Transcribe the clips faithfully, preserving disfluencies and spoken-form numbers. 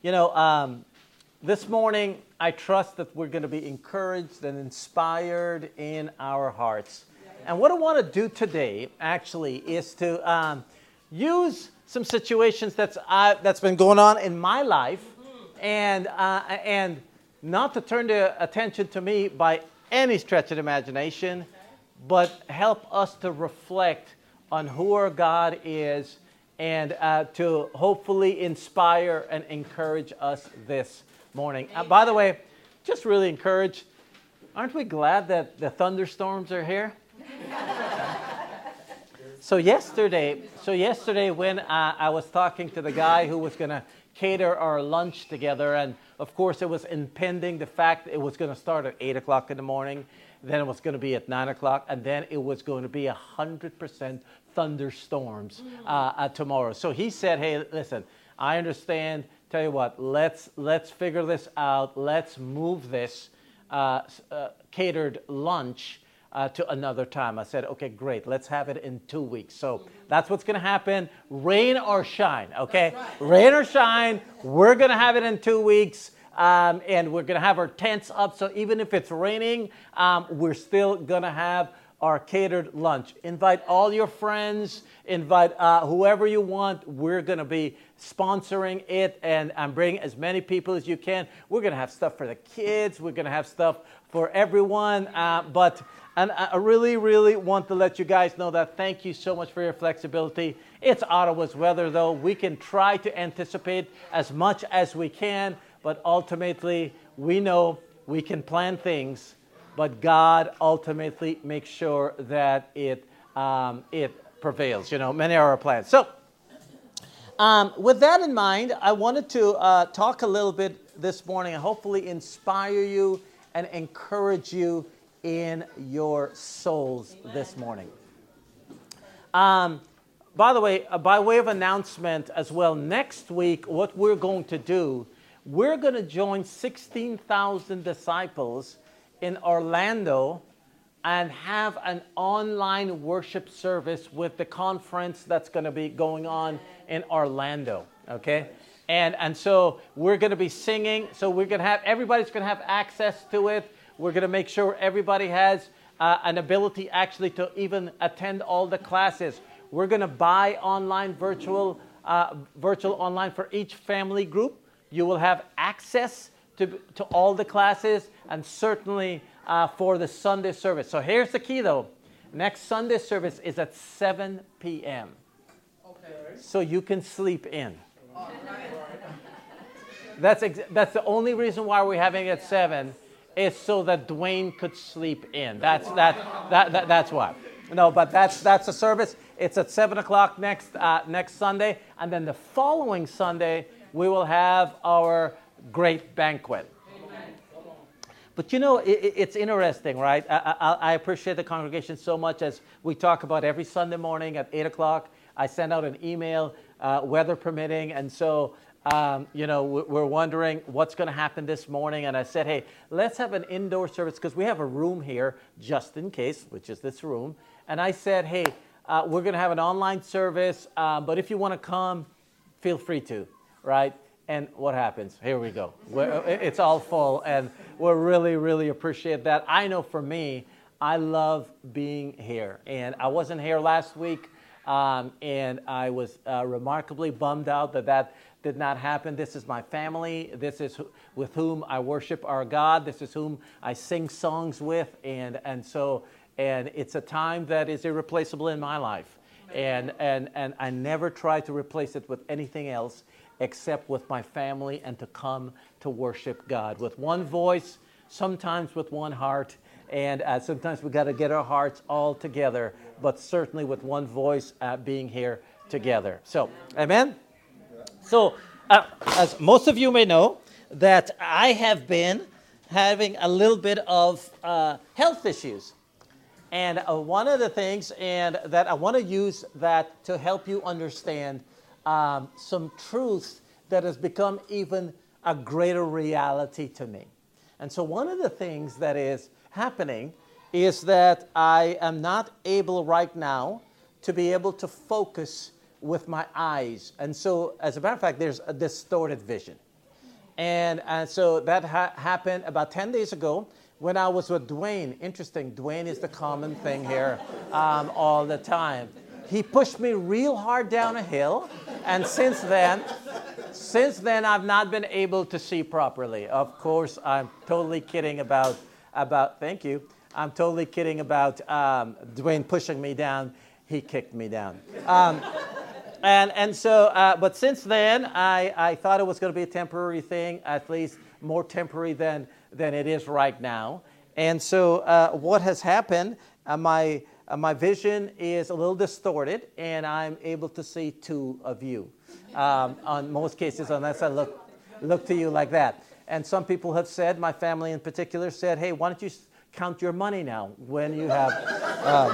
You know, um, this morning, I trust that we're going to be encouraged and inspired in our hearts. And what I want to do today, actually, is to um, use some situations that's uh, that's been going on in my life, and uh, and not to turn the attention to me by any stretch of the imagination, but help us to reflect on who our God is, and uh, to hopefully inspire and encourage us this morning. Uh, by the way, just really encouraged. Aren't we glad that the thunderstorms are here? so yesterday, so yesterday when uh, I was talking to the guy who was going to cater our lunch together, and of course it was impending the fact that it was going to start at eight o'clock in the morning, then it was going to be at nine o'clock, and then it was going to be one hundred percent thunderstorms uh, uh, tomorrow. So he said, hey, listen, I understand. Tell you what, let's let's figure this out. Let's move this uh, uh, catered lunch uh, to another time. I said, okay, great. Let's have it in two weeks. So that's what's going to happen. Rain or shine, okay? Right. Rain or shine. We're going to have it in two weeks. Um, and we're going to have our tents up. So even if it's raining, um, we're still going to have our catered lunch. Invite all your friends. Invite uh, whoever you want. We're going to be sponsoring it and, and bring as many people as you can. We're going to have stuff for the kids. We're going to have stuff for everyone. Uh, but and I really, really want to let you guys know that thank you so much for your flexibility. It's Ottawa's weather, though. We can try to anticipate as much as we can. But ultimately, we know we can plan things, but God ultimately makes sure that it um, it prevails. You know, many are our plans. So, um, with that in mind, I wanted to uh, talk a little bit this morning and hopefully inspire you and encourage you in your souls this morning. Um, by the way, uh, by way of announcement as well, next week, what we're going to do, we're going to join sixteen thousand disciples in Orlando and have an online worship service with the conference that's going to be going on in Orlando, okay? And and so we're going to be singing. So we're going to have, everybody's going to have access to it. We're going to make sure everybody has uh, an ability actually to even attend all the classes. We're going to buy online virtual, uh, virtual online for each family group. You will have access to, to all the classes, and certainly uh, for the Sunday service. So here's the key, though. Next Sunday service is at seven p.m. Okay. So you can sleep in. Oh, that's, ex- that's the only reason why we're having it at seven, is so that Dwayne could sleep in. That's, that, that, that, that's why. No, but that's, that's the service. It's at seven o'clock next, uh, next Sunday, and then the following Sunday, we will have our great banquet. Amen. But you know, it, it's interesting, right? I, I, I appreciate the congregation so much as we talk about every Sunday morning at eight o'clock. I send out an email, uh, weather permitting, and so, um, you know, we're wondering what's going to happen this morning. And I said, hey, let's have an indoor service because we have a room here just in case, which is this room. And I said, hey, uh, we're going to have an online service, uh, but if you want to come, feel free to. Right? And what happens? Here we go. We're, it's all full, and we really, really appreciate that. I know for me, I love being here. And I wasn't here last week, um, and I was uh, remarkably bummed out that that did not happen. This is my family. This is who, with whom I worship our God. This is whom I sing songs with, and and so and it's a time that is irreplaceable in my life. And and and I never try to replace it with anything else except with my family and to come to worship God with one voice, sometimes with one heart, and uh, sometimes we got to get our hearts all together, but certainly with one voice uh, being here together. So, amen? So, uh, as most of you may know, that I have been having a little bit of uh, health issues. And uh, one of the things and that I want to use that to help you understand um, some truth that has become even a greater reality to me. And so one of the things that is happening is that I am not able right now to be able to focus with my eyes. And so, as a matter of fact, there's a distorted vision. And, and so that ha- happened about ten days ago when I was with Dwayne. Interesting, Dwayne is the common thing here um, all the time. He pushed me real hard down a hill, and since then, since then I've not been able to see properly. Of course, I'm totally kidding about, about thank you, I'm totally kidding about um, Dwayne pushing me down. He kicked me down. Um, and, and so, uh, but since then, I, I thought it was going to be a temporary thing, at least more temporary than, than it is right now. And so uh, what has happened, uh, my... Uh, my vision is a little distorted, and I'm able to see two of you. Um, on most cases, unless I look look to you like that. And some people have said, my family in particular said, hey, why don't you count your money now when you have... Um,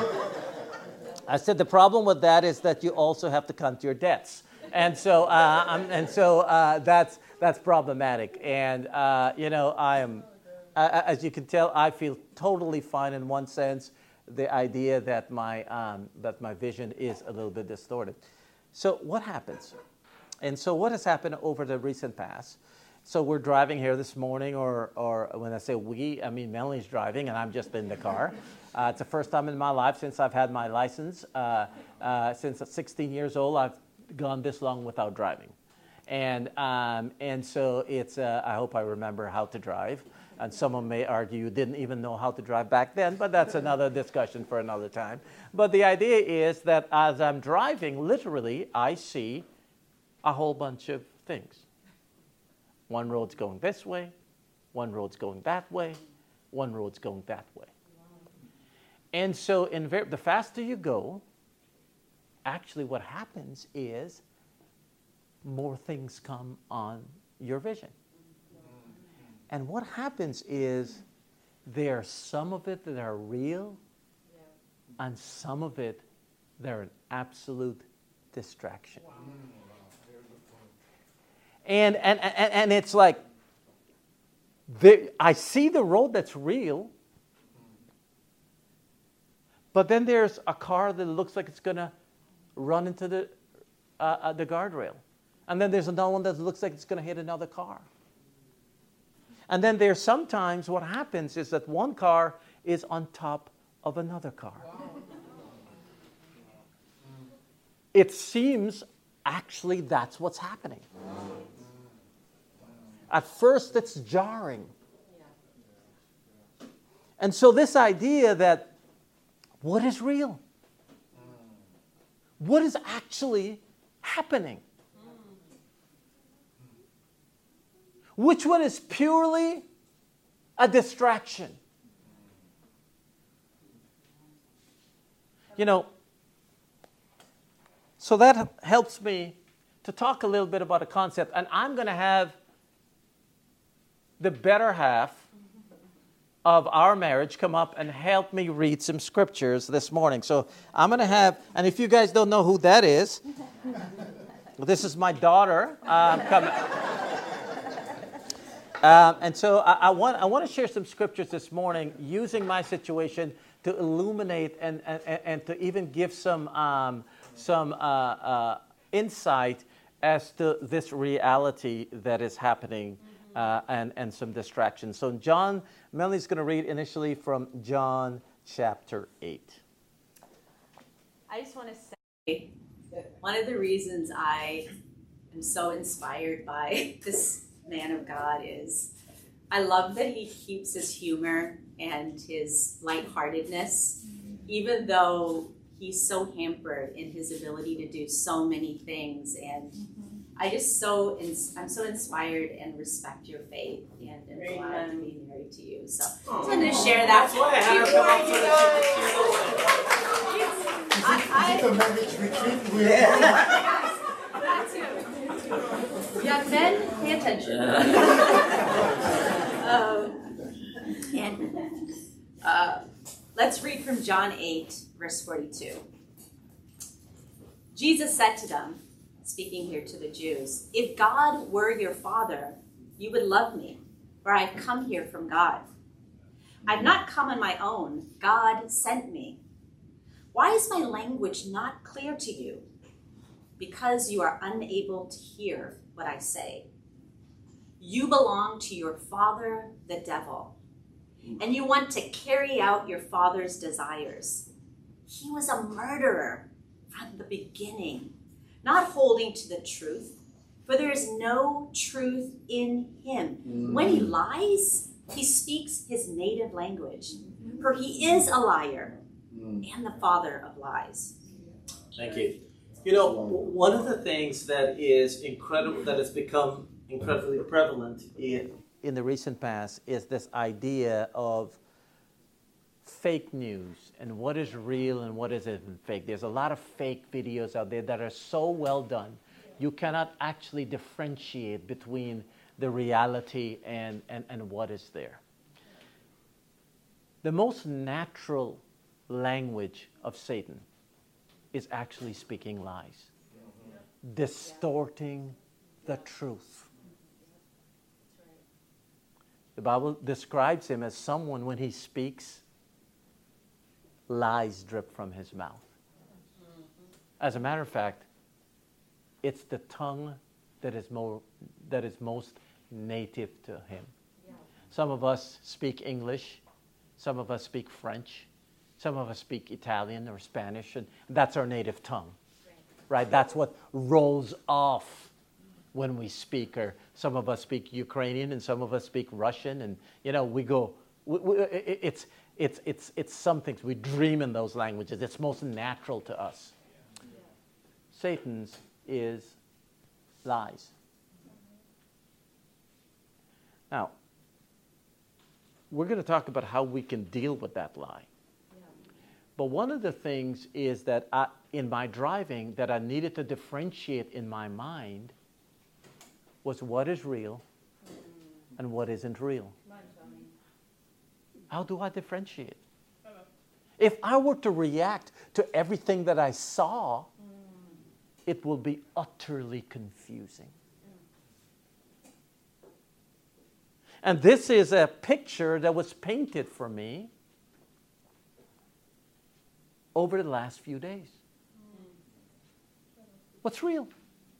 I said the problem with that is that you also have to count your debts. And so uh, I'm, and so uh, that's that's problematic. And, uh, you know, I am, uh, as you can tell, I feel totally fine in one sense. The idea that my um, that my vision is a little bit distorted. So what happens? And so what has happened over the recent past? So we're driving here this morning, or or when I say we, I mean Melanie's driving, and I'm just in the car. Uh, it's the first time in my life since I've had my license. Uh, uh, since I'm sixteen years old, I've gone this long without driving, and um, and so it's. Uh, I hope I remember how to drive. And someone may argue you didn't even know how to drive back then, but that's another discussion for another time. But the idea is that as I'm driving, literally, I see a whole bunch of things. One road's going this way, one road's going that way, one road's going that way. And so in ver- the faster you go, actually what happens is more things come on your vision. And what happens is there are some of it that are real, yeah. and some of it that are an absolute distraction. Wow. And, and, and, and it's like, the, I see the road that's real, but then there's a car that looks like it's going to run into the, uh, uh, the guardrail. And then there's another one that looks like it's going to hit another car. And then there's sometimes what happens is that one car is on top of another car. Wow. It seems actually that's what's happening. At first it's jarring. And so this idea that what is real? What is actually happening? Which one is purely a distraction? You know, so that helps me to talk a little bit about a concept. And I'm going to have the better half of our marriage come up and help me read some scriptures this morning. So I'm going to have, and if you guys don't know who that is, this is my daughter um, coming. Um, and so I, I want I want to share some scriptures this morning using my situation to illuminate and, and, and to even give some um, some uh, uh, insight as to this reality that is happening uh, and, and some distractions. So John, Melanie's going to read initially from John chapter eight. I just want to say one of the reasons I am so inspired by this man of God is I love that he keeps his humor and his lightheartedness, even though he's so hampered in his ability to do so many things. And I just so ins- I'm so inspired and respect your faith, and am glad to be married to you. So I just wanted to share that. I, I, the marriage retreat we yes, that too. Young men, pay attention. um, and uh, let's read from John eight, verse forty-two. Jesus said to them, speaking here to the Jews, "If God were your father, you would love me, for I have come here from God. I've not come on my own. God sent me. Why is my language not clear to you? Because you are unable to hear what I say. You belong to your father, the devil, and you want to carry out your father's desires. He was a murderer from the beginning, not holding to the truth, for there is no truth in him. Mm. When he lies, he speaks his native language, for he is a liar mm. and the father of lies. Thank you. You know, one of the things that is incredible, that has become incredibly prevalent in, in the recent past is this idea of fake news and what is real and what isn't fake. There's a lot of fake videos out there that are so well done, you cannot actually differentiate between the reality and, and, and what is there. The most natural language of Satan is actually speaking lies, distorting the truth. The Bible describes him as someone, when he speaks, lies drip from his mouth. As a matter of fact, it's the tongue that is more that is most native to him. Yeah. Some of us speak English, some of us speak French, some of us speak Italian or Spanish, and that's our native tongue. Right? Right? That's what rolls off when we speak. Or some of us speak Ukrainian and some of us speak Russian, and you know, we go we, we, it's It's, it's, it's some things. We dream in those languages. It's most natural to us. Yeah. Satan's is lies. Now, we're going to talk about how we can deal with that lie. Yeah. But one of the things is that I, in my driving, that I needed to differentiate in my mind was what is real mm. and what isn't real. How do I differentiate? If I were to react to everything that I saw, mm. it will be utterly confusing. Mm. And this is a picture that was painted for me over the last few days. Mm. What's real?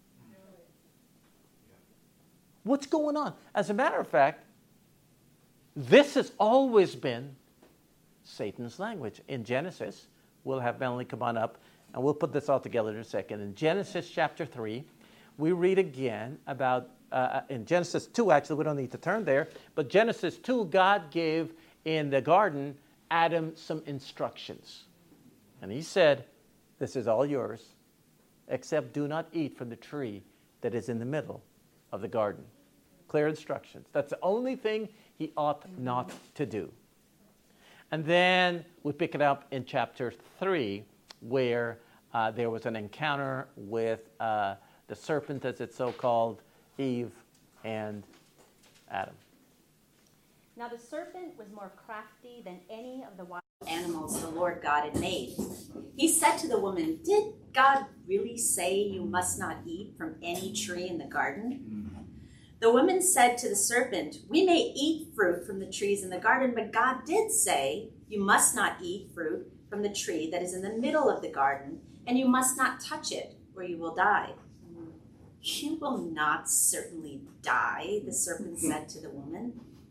What's going on? As a matter of fact, this has always been Satan's language. In Genesis, we'll have Melanie come on up, and we'll put this all together in a second. In Genesis chapter three, we read again about, uh, in Genesis two, actually, we don't need to turn there, but Genesis two, God gave in the garden Adam some instructions. And he said, this is all yours, except do not eat from the tree that is in the middle of the garden. Clear instructions. That's the only thing he ought not to do. And then we pick it up in chapter three, where uh, there was an encounter with uh, the serpent, as it's so called, Eve and Adam. Now the serpent was more crafty than any of the wild animals the Lord God had made. He said to the woman, "Did God really say you must not eat from any tree in the garden?" The woman said to the serpent, "We may eat fruit from the trees in the garden, but God did say, you must not eat fruit from the tree that is in the middle of the garden, and you must not touch it, or you will die." "You will not certainly die," the serpent said to the woman.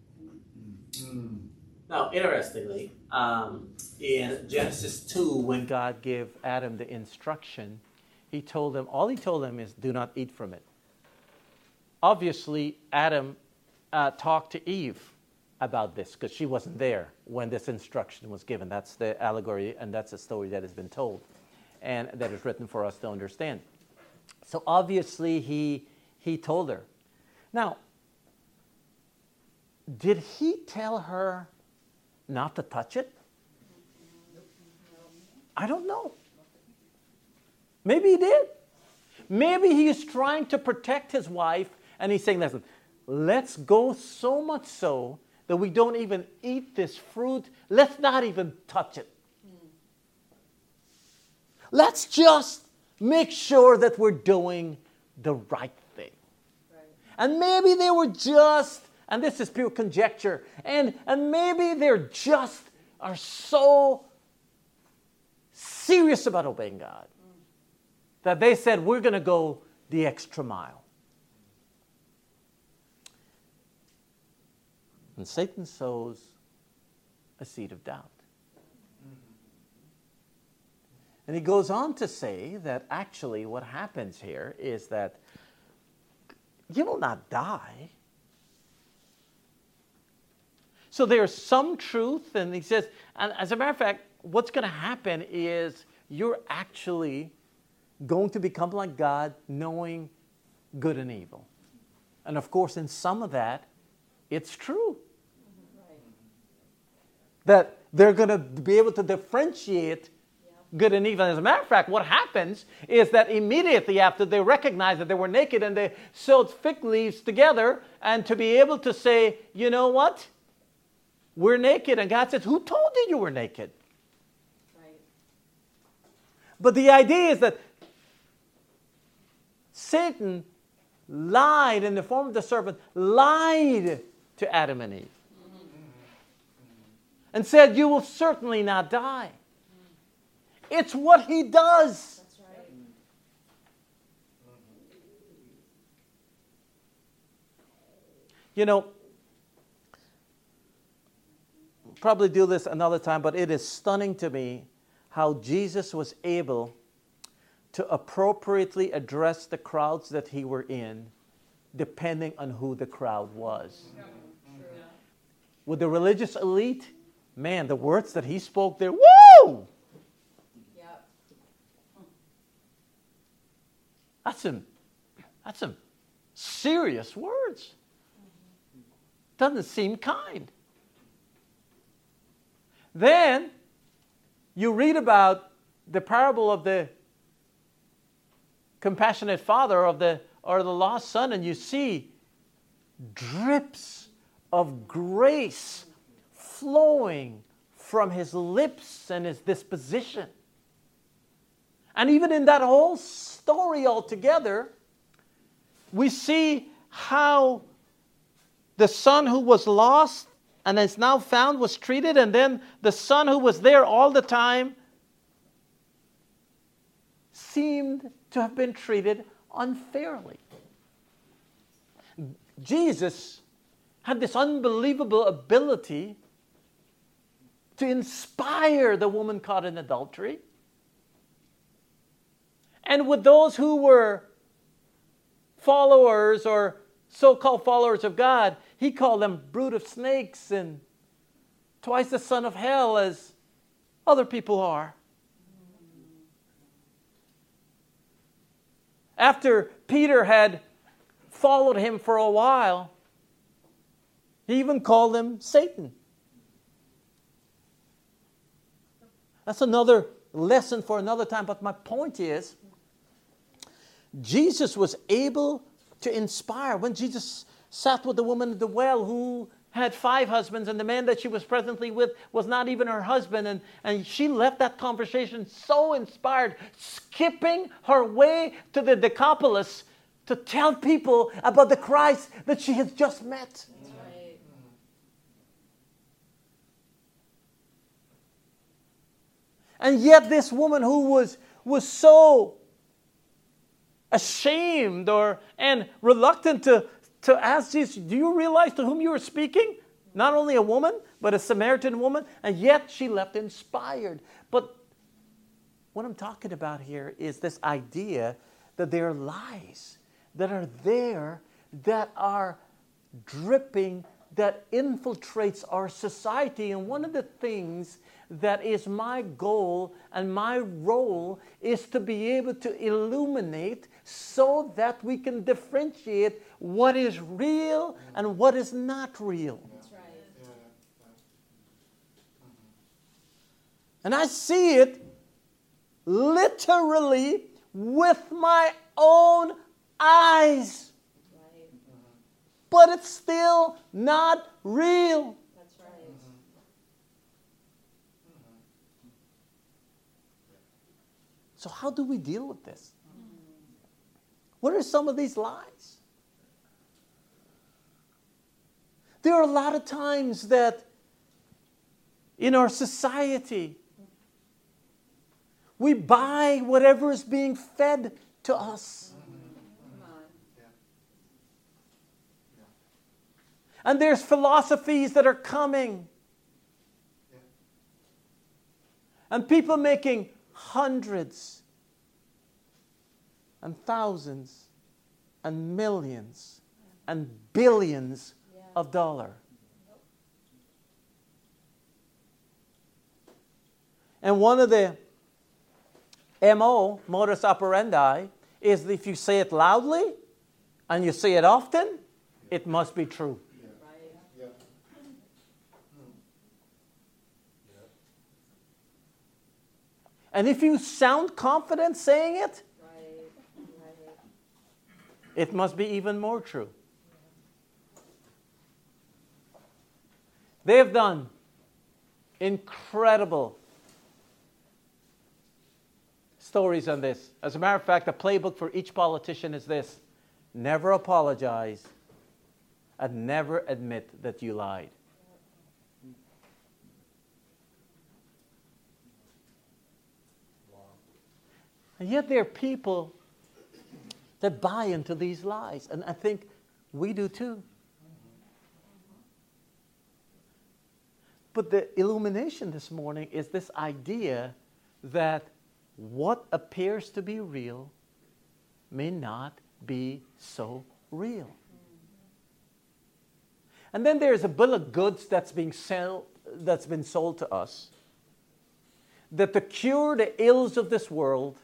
Now, interestingly, um, in Genesis two, when God gave Adam the instruction, he told him, all he told him is, do not eat from it. Obviously, Adam uh, talked to Eve about this because she wasn't there when this instruction was given. That's the allegory, and that's a story that has been told and that is written for us to understand. So obviously, he he told her. Now, did he tell her not to touch it? I don't know. Maybe he did. Maybe he is trying to protect his wife, and he's saying, listen, let's go so much so that we don't even eat this fruit. Let's not even touch it. Mm. Let's just make sure that we're doing the right thing. Right. And maybe they were just, and this is pure conjecture, and, and maybe they're just are so serious about obeying God mm. that they said, we're going to go the extra mile. And Satan sows a seed of doubt. And he goes on to say that actually what happens here is that you will not die. So there's some truth, and he says, and as a matter of fact, what's going to happen is you're actually going to become like God, knowing good and evil. And of course, in some of that, it's true. Right. That they're going to be able to differentiate good and evil. As a matter of fact, what happens is that immediately after they recognized that they were naked and they sewed fig leaves together, and to be able to say, you know what? We're naked. And God says, who told you you were naked? Right. But the idea is that Satan lied in the form of the serpent, lied to Adam and Eve. Mm-hmm. And said, you will certainly not die. It's what he does. That's right. You know, probably do this another time, but it is stunning to me how Jesus was able to appropriately address the crowds that he were in, depending on who the crowd was. Yeah. With the religious elite, man, the words that he spoke there, woo! That's some, that's some serious words. Doesn't seem kind. Then you read about the parable of the compassionate father of the or the lost son, and you see drips of grace flowing from his lips and his disposition. And even in that whole story altogether, we see how the son who was lost and is now found was treated, and then the son who was there all the time seemed to have been treated unfairly. Jesus had this unbelievable ability to inspire the woman caught in adultery. And with those who were followers or so-called followers of God, he called them brood of snakes and twice the son of hell as other people are. After Peter had followed him for a while, he even called him Satan. That's another lesson for another time, but my point is, Jesus was able to inspire. When Jesus sat with the woman at the well who had five husbands, and the man that she was presently with was not even her husband, and, and she left that conversation so inspired, skipping her way to the Decapolis to tell people about the Christ that she had just met. That's right. And yet this woman who was, was so ashamed or and reluctant to, to ask Jesus, do you realize to whom you were speaking? Not only a woman, but a Samaritan woman, and yet she left inspired. But what I'm talking about here is this idea that there are lies that are there, that are dripping, that infiltrates our society. And one of the things that is my goal and my role is to be able to illuminate so that we can differentiate what is real and what is not real. That's right. And I see it literally with my own eyes. Right. But it's still not real. That's right. So how do we deal with this? What are some of these lies? There are a lot of times that in our society we buy whatever is being fed to us. And there's philosophies that are coming. And people making hundreds and thousands and millions and billions Yeah. of dollars. And one of the M O, modus operandi, is that if you say it loudly and you say it often, it must be true. Yeah. And if you sound confident saying it, Right. Right. it must be even more true. They've done incredible stories on this. As a matter of fact, the playbook for each politician is this: never apologize and never admit that you lied. And yet there are people that buy into these lies. And I think we do too. But the illumination this morning is this idea that what appears to be real may not be so real. And then there's a bill of goods that's being sell, that's been sold to us, that to cure the ills of this world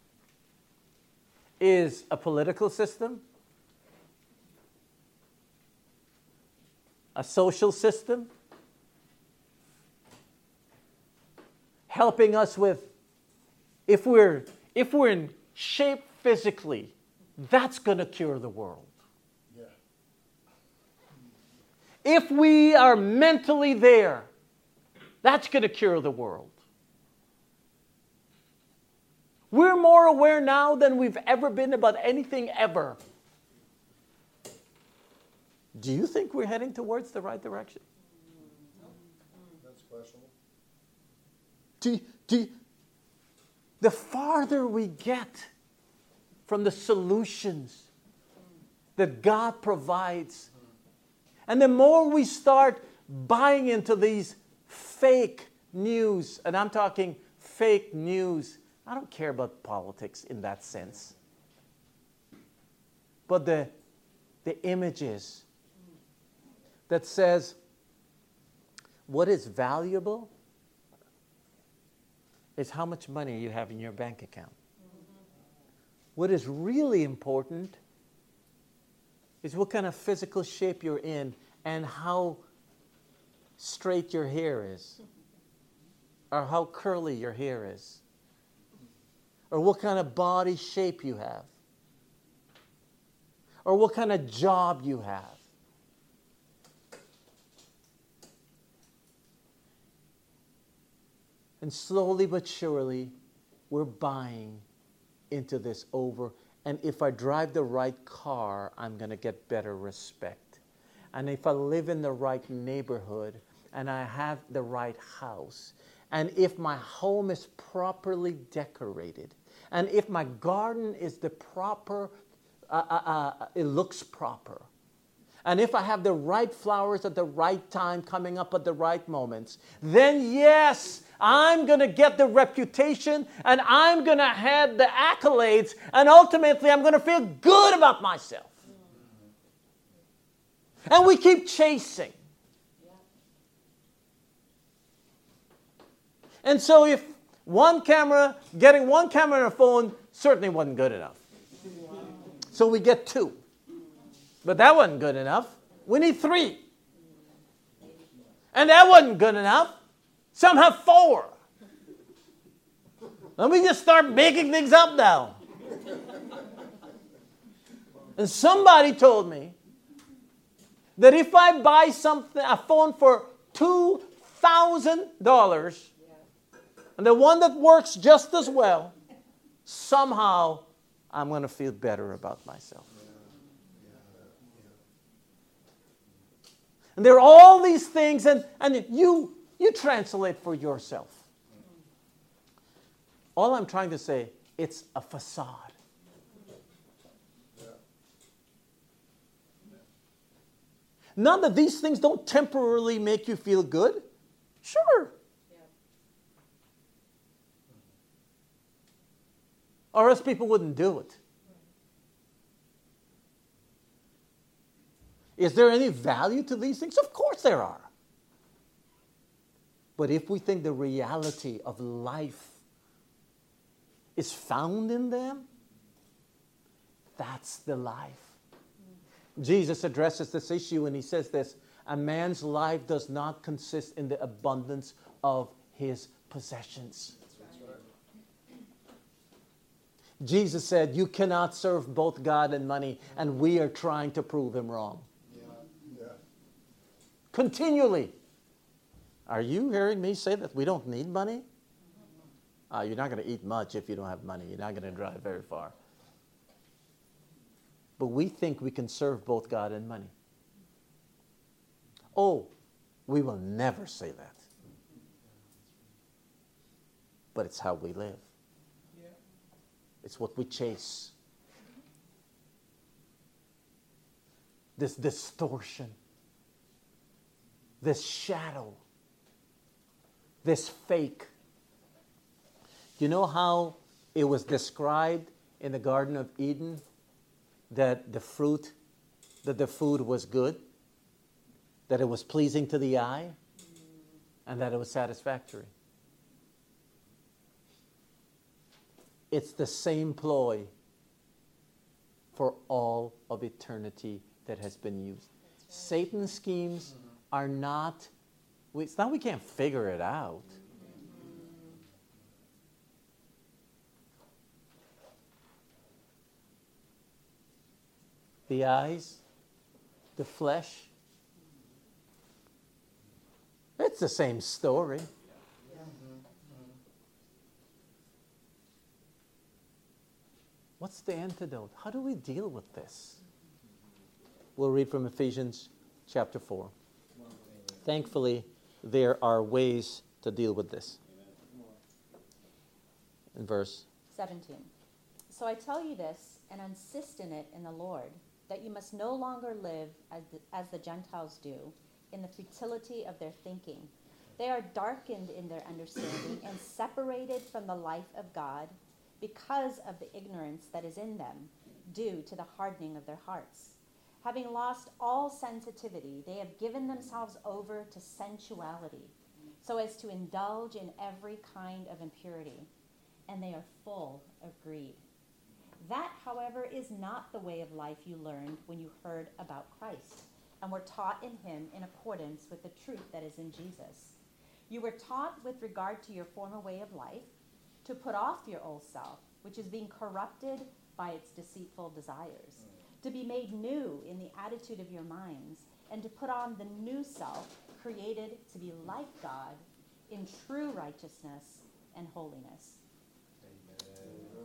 is a political system, a social system, helping us with, if we're, if we're in shape physically, that's going to cure the world. Yeah. If we are mentally there, that's going to cure the world. We're more aware now than we've ever been about anything ever. Do you think we're heading towards the right direction? That's questionable. Do, do, the farther we get from the solutions that God provides, and the more we start buying into these fake news, and I'm talking fake news, I don't care about politics in that sense, but the, the images that says what is valuable is how much money you have in your bank account. What is really important is what kind of physical shape you're in and how straight your hair is, or how curly your hair is, or what kind of body shape you have, or what kind of job you have. And slowly but surely, we're buying into this over. And if I drive the right car, I'm going to get better respect. And if I live in the right neighborhood, and I have the right house, and if my home is properly decorated, and if my garden is the proper, uh, uh, uh, it looks proper, and if I have the right flowers at the right time coming up at the right moments, then yes, I'm going to get the reputation and I'm going to have the accolades, and ultimately I'm going to feel good about myself. And we keep chasing. And so if one camera, getting one camera on a phone certainly wasn't good enough. So we get two. But that wasn't good enough. We need three. And that wasn't good enough. Some have four. And we just start making things up now. And somebody told me that if I buy something, a phone for two thousand dollars, and the one that works just as well, somehow I'm going to feel better about myself. And there are all these things, and, and you, you translate for yourself. All I'm trying to say, it's a facade. None of these things don't temporarily make you feel good. Sure. Or else people wouldn't do it. Is there any value to these things? Of course there are. But if we think the reality of life is found in them, that's the life. Jesus addresses this issue and he says this, a man's life does not consist in the abundance of his possessions. Jesus said, you cannot serve both God and money, and we are trying to prove him wrong. Yeah, yeah. Continually. Are you hearing me say that we don't need money? Uh, you're not going to eat much if you don't have money. You're not going to drive very far. But we think we can serve both God and money. Oh, we will never say that. But it's how we live. It's what we chase. This distortion, this shadow, this fake. You know how it was described in the Garden of Eden that the fruit, that the food was good, that it was pleasing to the eye, and that it was satisfactory? It's the same ploy for all of eternity that has been used. Right. Satan's schemes mm-hmm. are not, it's not we can't figure it out. Mm-hmm. The eyes, the flesh, it's the same story. What's the antidote? How do we deal with this? We'll read from Ephesians chapter four. Thankfully, there are ways to deal with this. In verse seventeen. So I tell you this, and insist in it in the Lord, that you must no longer live as the, as the Gentiles do, in the futility of their thinking. They are darkened in their understanding and separated from the life of God, because of the ignorance that is in them, due to the hardening of their hearts. Having lost all sensitivity, they have given themselves over to sensuality, so as to indulge in every kind of impurity, and they are full of greed. That, however, is not the way of life you learned when you heard about Christ, and were taught in him in accordance with the truth that is in Jesus. You were taught with regard to your former way of life, to put off your old self, which is being corrupted by its deceitful desires, to be made new in the attitude of your minds, and to put on the new self, created to be like God in true righteousness and holiness. Amen.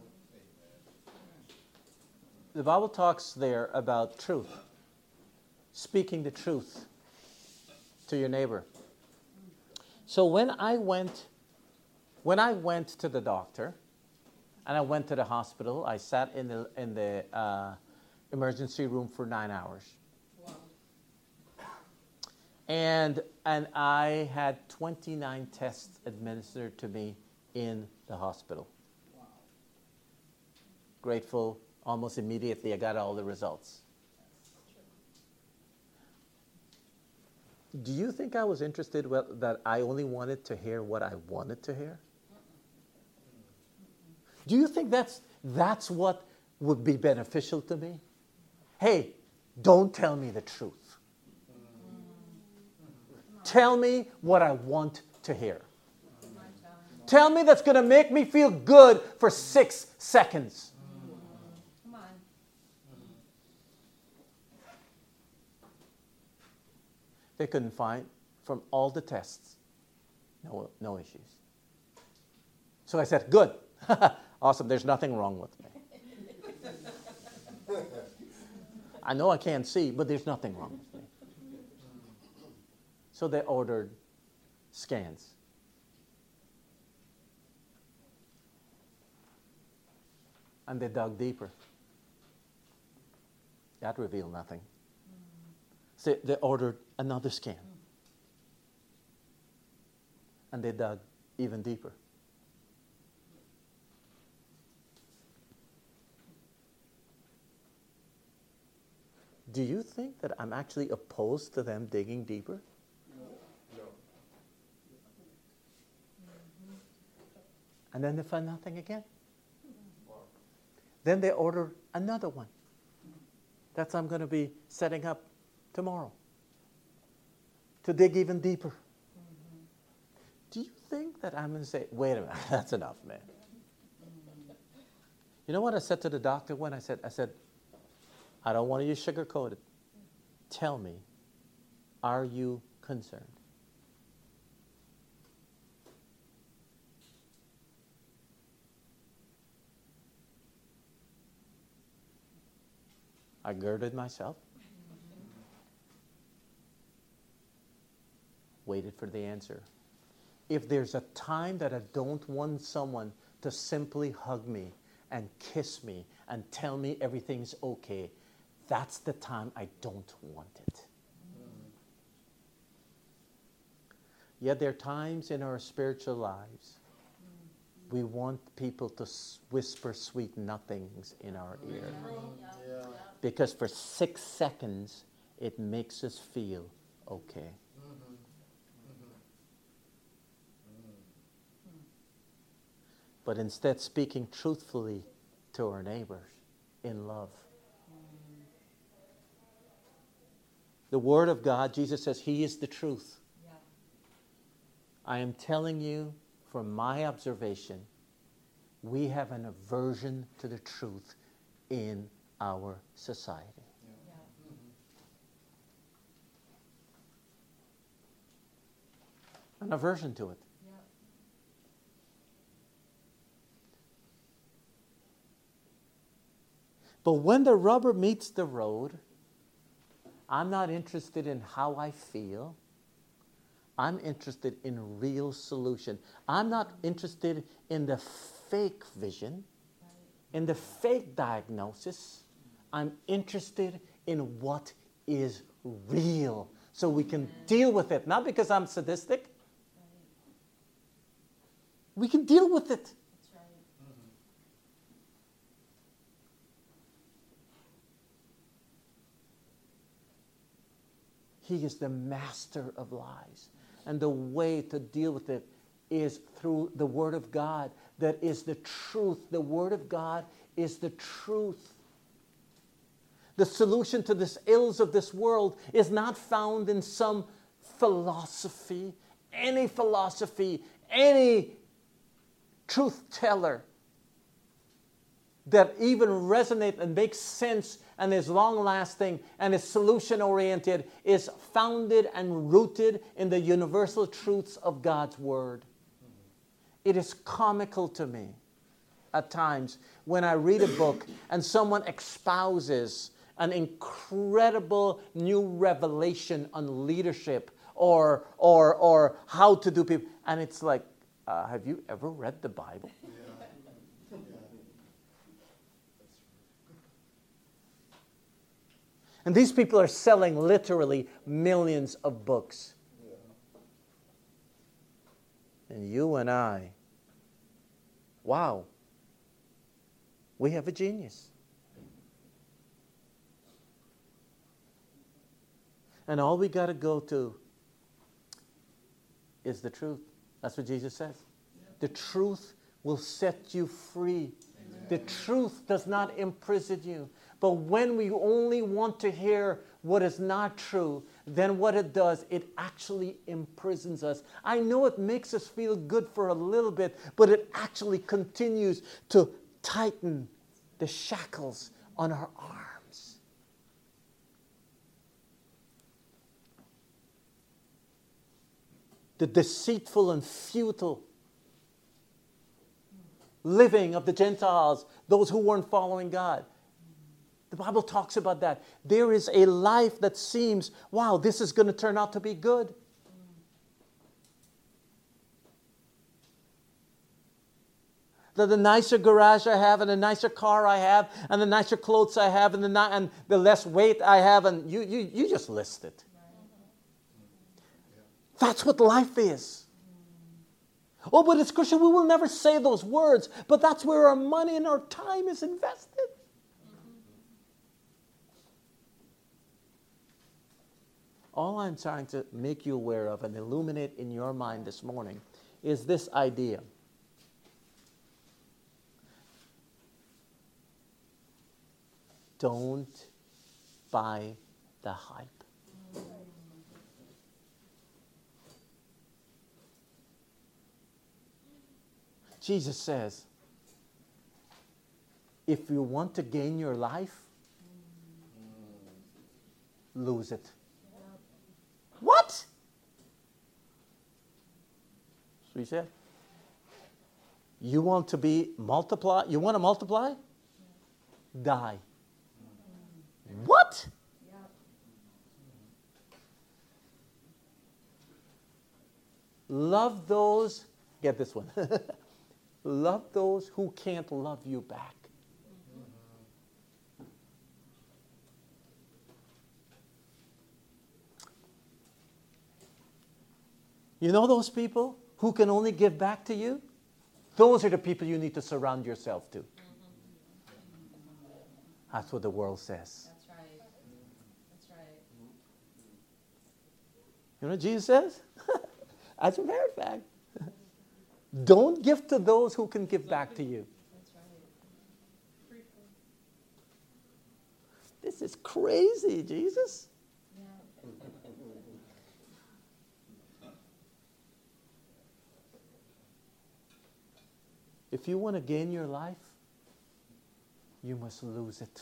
The Bible talks there about truth, speaking the truth to your neighbor. So when I went When I went to the doctor, and I went to the hospital, I sat in the in the uh, emergency room for nine hours. Wow. And and I had twenty-nine tests administered to me in the hospital. Wow. Grateful, almost immediately I got all the results. Do you think I was interested well, that I only wanted to hear what I wanted to hear? Do you think that's that's what would be beneficial to me? Hey, don't tell me the truth. Tell me what I want to hear. Tell me that's going to make me feel good for six seconds. Come on. They couldn't find, from all the tests, no, no issues. So I said, good. Awesome, there's nothing wrong with me. I know I can't see, but there's nothing wrong with me. So they ordered scans. And they dug deeper. That revealed nothing. they, they ordered another scan. And they dug even deeper. Do you think that I'm actually opposed to them digging deeper? No. And then they find nothing again. Wow. Then they order another one. That's what I'm going to be setting up tomorrow. To dig even deeper. Mm-hmm. Do you think that I'm going to say, wait a minute, that's enough, man? You know what I said to the doctor when I said, I said, I don't want you to sugarcoat it. Tell me, are you concerned? I girded myself, waited for the answer. If there's a time that I don't want someone to simply hug me and kiss me and tell me everything's okay, that's the time I don't want it. Mm-hmm. Yet there are times in our spiritual lives we want people to whisper sweet nothings in our ear. Yeah. Because for six seconds, it makes us feel okay. Mm-hmm. Mm-hmm. But instead, speaking truthfully to our neighbors in love. The Word of God, Jesus says, He is the truth. Yeah. I am telling you, from my observation, we have an aversion to the truth in our society. Yeah. Mm-hmm. An aversion to it. Yeah. But when the rubber meets the road, I'm not interested in how I feel. I'm interested in real solution. I'm not interested in the fake vision, in the fake diagnosis. I'm interested in what is real so we can deal with it. Not because I'm sadistic. We can deal with it. That's right. He is the master of lies. And the way to deal with it is through the Word of God. That is the truth. The Word of God is the truth. The solution to the ills of this world is not found in some philosophy, any philosophy, any truth teller that even resonate and makes sense and is long-lasting and is solution-oriented, is founded and rooted in the universal truths of God's Word. Mm-hmm. It is comical to me at times when I read a book and someone espouses an incredible new revelation on leadership or, or, or how to do people, and it's like, uh, have you ever read the Bible? Yeah. Yeah. And these people are selling literally millions of books. Yeah. And you and I, wow, we have a genius. And all we got to go to is the truth. That's what Jesus says. Yep. The truth will set you free. Amen. The truth does not imprison you. But when we only want to hear what is not true, then what it does, it actually imprisons us. I know it makes us feel good for a little bit, but it actually continues to tighten the shackles on our arms. The deceitful and futile living of the Gentiles, those who weren't following God. The Bible talks about that. There is a life that seems, wow, this is going to turn out to be good. that the nicer garage I have, and the nicer car I have, and the nicer clothes I have, and the, ni- and the less weight I have, and you, you, you just list it. That's what life is. Oh, but as Christian, we will never say those words, but that's where our money and our time is invested. All I'm trying to make you aware of and illuminate in your mind this morning is this idea. Don't buy the hype. Jesus says, if you want to gain your life, lose it. What? So he said, you want to be multiply? You want to multiply? Die. What? Love those, get this one. Love those who can't love you back. You know those people who can only give back to you? Those are the people you need to surround yourself to. That's what the world says. That's right. That's right. You know what Jesus says? As a matter of fact, don't give to those who can give back to you. That's right. This is crazy, Jesus. Yeah. If you want to gain your life, you must lose it.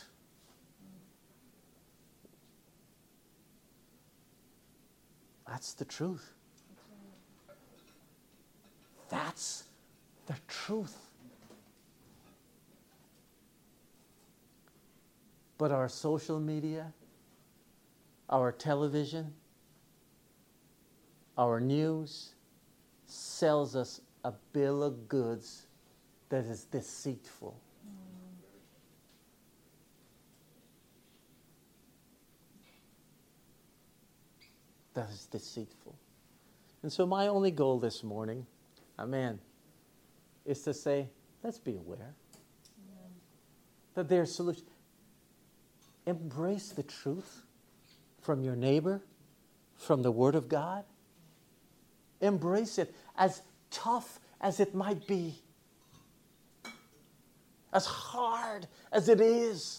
That's the truth. That's the truth. But our social media, our television, our news sells us a bill of goods that is deceitful. That is deceitful. And so my only goal this morning, amen, is to say, let's be aware that there's solution. Embrace the truth from your neighbor, from the Word of God. Embrace it, as tough as it might be, as hard as it is.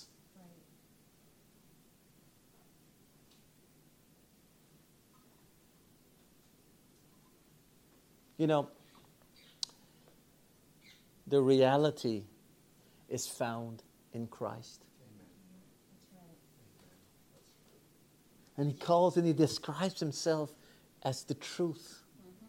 You know, the reality is found in Christ. And he calls and he describes himself as the truth. Mm-hmm.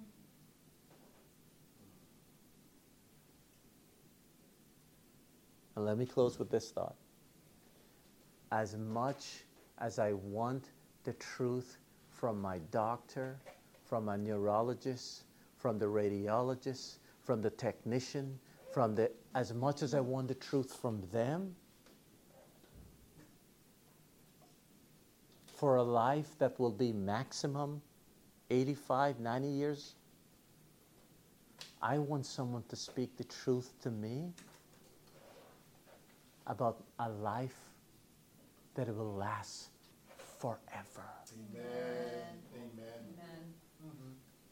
And let me close with this thought. As much as I want the truth from my doctor, from my neurologist, from the radiologist, from the technician, from the, as much as I want the truth from them, for a life that will be maximum eighty-five, ninety years, I want someone to speak the truth to me about a life that will last forever. Amen. Amen. Amen. Mm-hmm.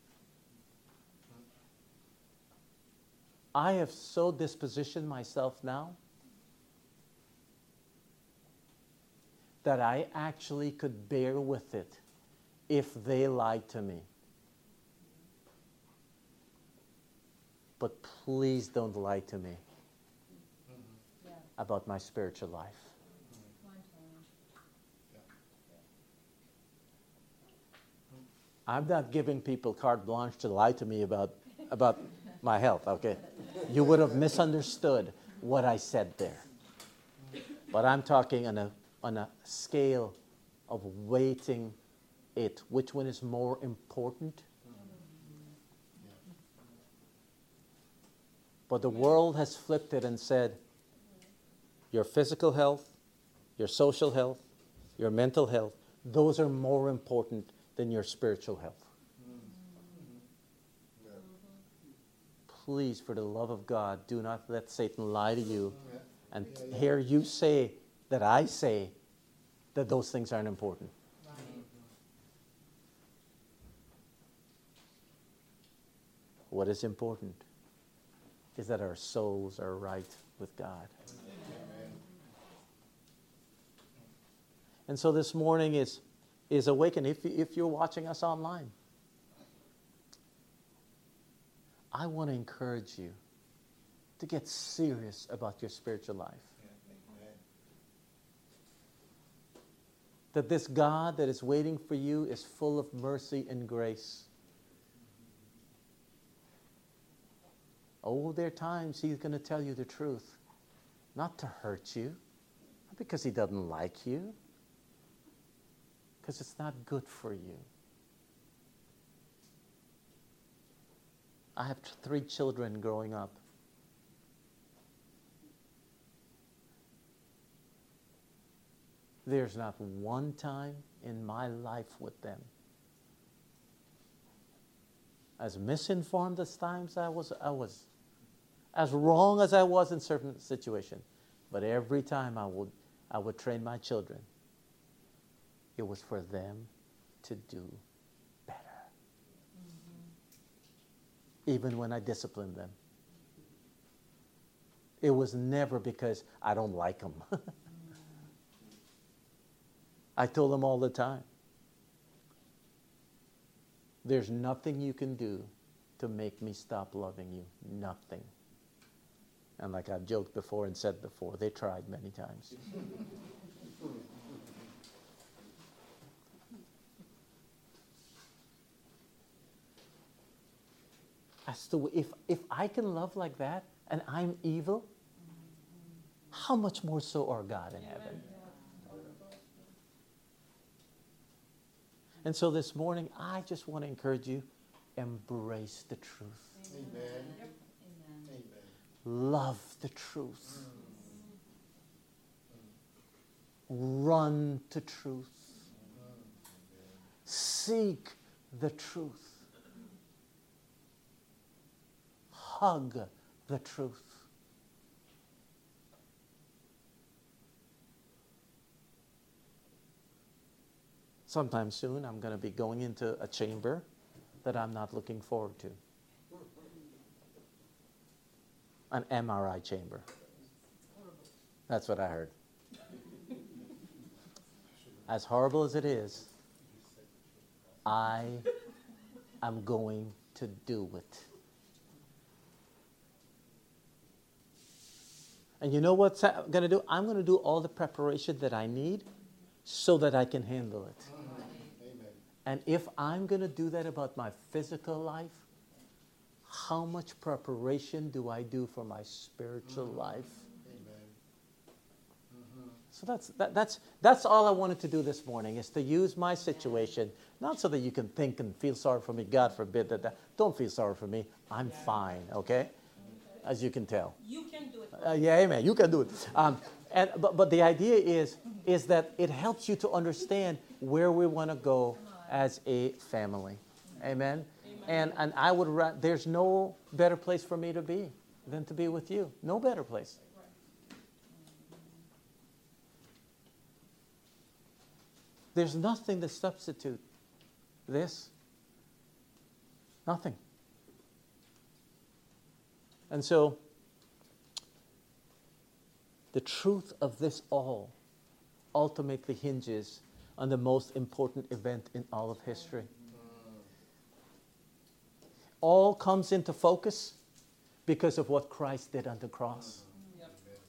I have so dispositioned myself now that I actually could bear with it if they lied to me. But please don't lie to me Yeah. about my spiritual life. Come on, Tony. I'm not giving people carte blanche to lie to me about, about my health, okay? You would have misunderstood what I said there. But I'm talking on a, on a scale of weighting it. Which one is more important? But But the world has flipped it and said, your physical health, your social health, your mental health, those are more important than your spiritual health. Please, for the love of God, do not let Satan lie to you and hear you say that I say that those things aren't important. What is important is that our souls are right with God. And so this morning is, is awaken. If, if you're watching us online, I want to encourage you to get serious about your spiritual life. That this God that is waiting for you is full of mercy and grace. Oh, there are times He's going to tell you the truth, not to hurt you, not because He doesn't like you, because it's not good for you. I have t- three children growing up. There's not one time in my life with them, as misinformed as times I was, I was, as wrong as I was in certain situations, but every time I would, I would train my children. It was for them to do better. Mm-hmm. Even when I disciplined them. It was never because I don't like them. I told them all the time, there's nothing you can do to make me stop loving you. Nothing. And like I've joked before and said before, they tried many times. As to if, if I can love like that and I'm evil, how much more so are God in heaven? And so this morning, I just want to encourage you, embrace the truth. Amen. Yep. Amen. Love the truth. Run to truth. Seek the truth. Hug the truth. Sometime soon, I'm going to be going into a chamber that I'm not looking forward to. An M R I chamber. That's what I heard. As horrible as it is, I am going to do it. And you know what I'm going to do? I'm going to do all the preparation that I need so that I can handle it. Amen. And if I'm going to do that about my physical life, how much preparation do I do for my spiritual mm-hmm. life? Amen. Mm-hmm. So that's that, that's that's all I wanted to do this morning, is to use my situation, not so that you can think and feel sorry for me. God forbid that. that don't feel sorry for me. I'm yeah. fine, okay? As you can tell. You can do it. Uh, yeah, amen. You can do it. Um, and but but the idea is is that it helps you to understand where we want to go as a family. Amen. And and I would ra- there's no better place for me to be than to be with you. No better place. There's nothing to substitute this. Nothing. And so, the truth of this all ultimately hinges on the most important event in all of history. All comes into focus because of what Christ did on the cross. Yep.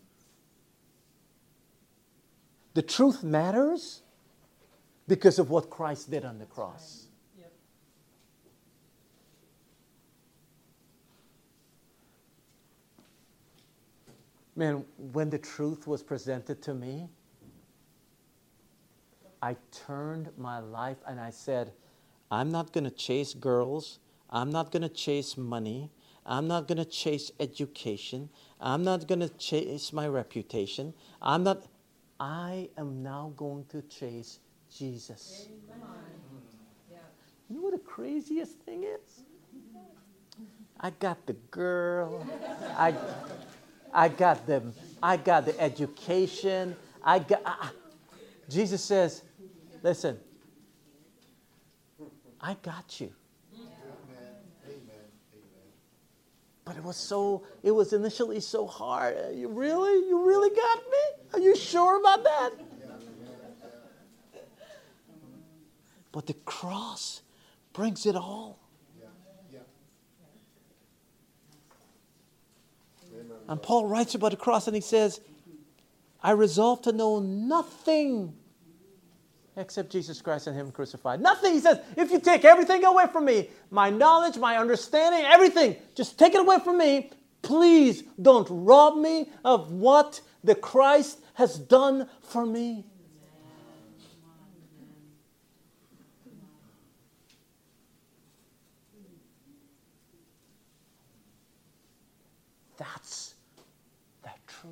The truth matters because of what Christ did on the cross. Yep. Man, when the truth was presented to me, I turned my life and I said, I'm not going to chase girls. I'm not going to chase money. I'm not going to chase education. I'm not going to chase my reputation. I'm not. I am now going to chase Jesus. You know what the craziest thing is? I got the girl. I, I got the, I got the education. I got. I, Jesus says, "Listen, I got you." Amen. Amen. Amen. But it was so. It was initially so hard. Uh, You really, you really got me? Are you sure about that? But the cross brings it all. Yeah. Yeah. And Paul writes about the cross and he says, I resolve to know nothing except Jesus Christ and Him crucified. Nothing. He says, if you take everything away from me, my knowledge, my understanding, everything, just take it away from me. Please don't rob me of what the Christ has done for me. That's the truth.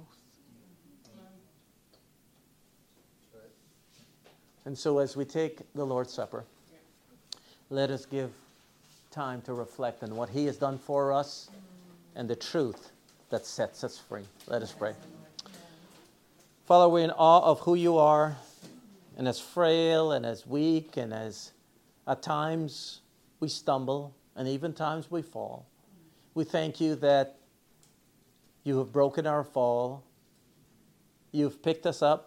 And so as we take the Lord's Supper, let us give time to reflect on what He has done for us and the truth that sets us free. Let us pray. Father, we're in awe of who You are, and as frail and as weak and as at times we stumble and even times we fall. We thank You that You have broken our fall. You've picked us up.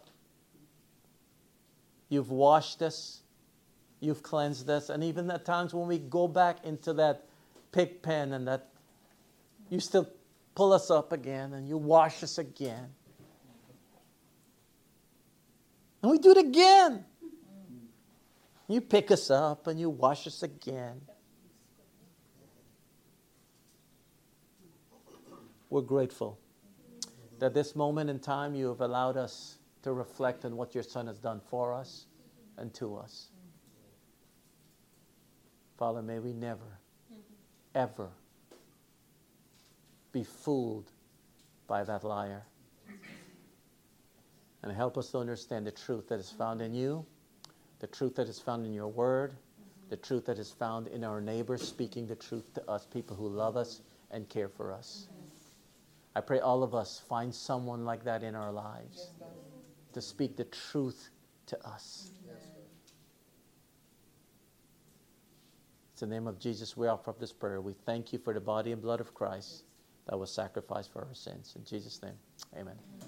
You've washed us. You've cleansed us. And even at times when we go back into that pig pen and that You still pull us up again and You wash us again. And we do it again. You pick us up and You wash us again. We're grateful that this moment in time You have allowed us to reflect on what Your Son has done for us and to us. Father, may we never, ever be fooled by that liar. And help us to understand the truth that is found in You, the truth that is found in Your Word, the truth that is found in our neighbors speaking the truth to us, people who love us and care for us. I pray all of us find someone like that in our lives to speak the truth to us. It's in the name of Jesus we offer up this prayer. We thank You for the body and blood of Christ that was sacrificed for our sins. In Jesus' name, amen.